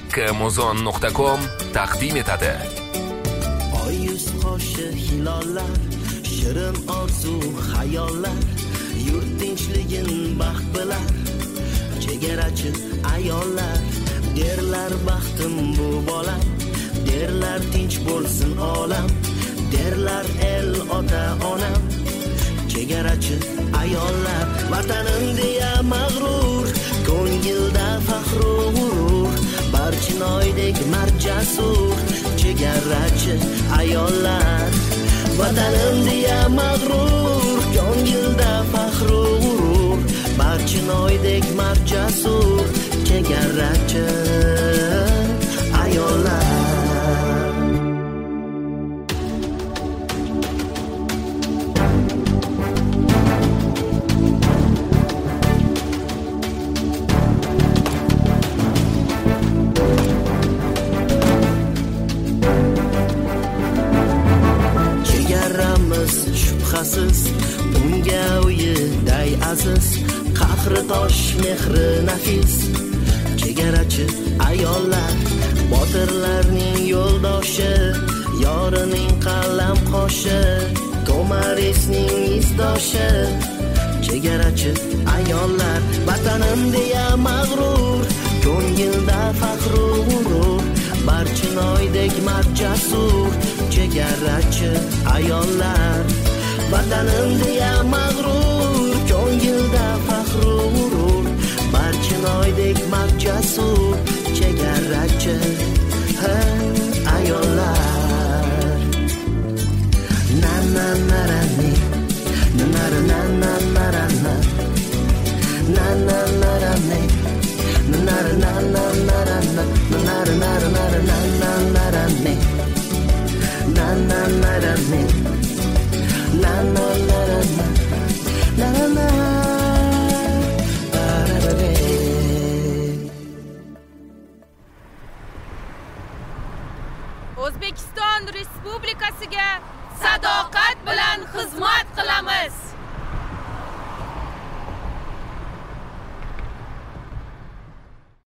Makkmuzon.com taqdim etadi. Oy yuz qoshi hilollar, shirin orzu xayollar, yurt tinchligin baxt bilar, chegarachi ayollar, derlar baxtim bu bolam, derlar tinch bo'lsin olam, derlar el ota onam, chegarachi ayollar, vatanim deya mag'rur, ko'ngilda faxru g'urur, barchinoydek marjasur, chegarachi ayollar, vatanim deya mag'rur, ko'ngilda faxru g'urur, barchinoydek marjasur, chegarachi ayollar. Unga uyiday aziz, qahri tosh, mehri nafis, chegarachi ayollar, botirlarning yo'ldoshi, yorining qalam qoshi, to'marisning izdoshi, chegarachi ayollar, vatanim deya mag'rur, ko'ngilda faxru g'urur, barchinoydek marjasur, chegarachi ayollar, vatanim deya mag'rur, ko'ngilda faxru g'urur, barchinoydek marjasur,